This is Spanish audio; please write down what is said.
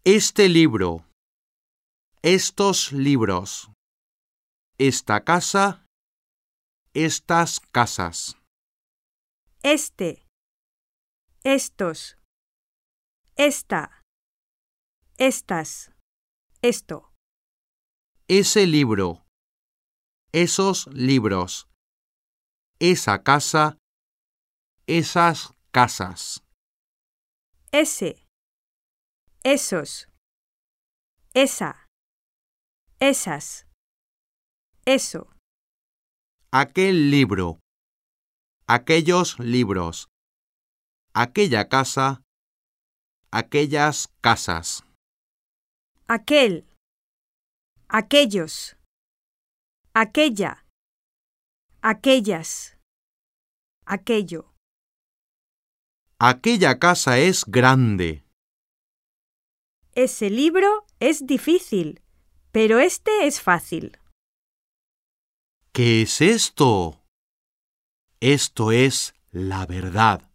Este libro, estos libros, esta casa, estas casas. Este, estos, esta, estas, esto. Ese libro, esos libros, esa casa, esas casas. Ese, esos, esa, esas, eso. Aquel libro, aquellos libros, aquella casa, aquellas casas. Aquel, aquellos, aquella, aquellas, aquello. Aquella casa es grande. Ese libro es difícil, pero este es fácil. ¿Qué es esto? Esto es la verdad.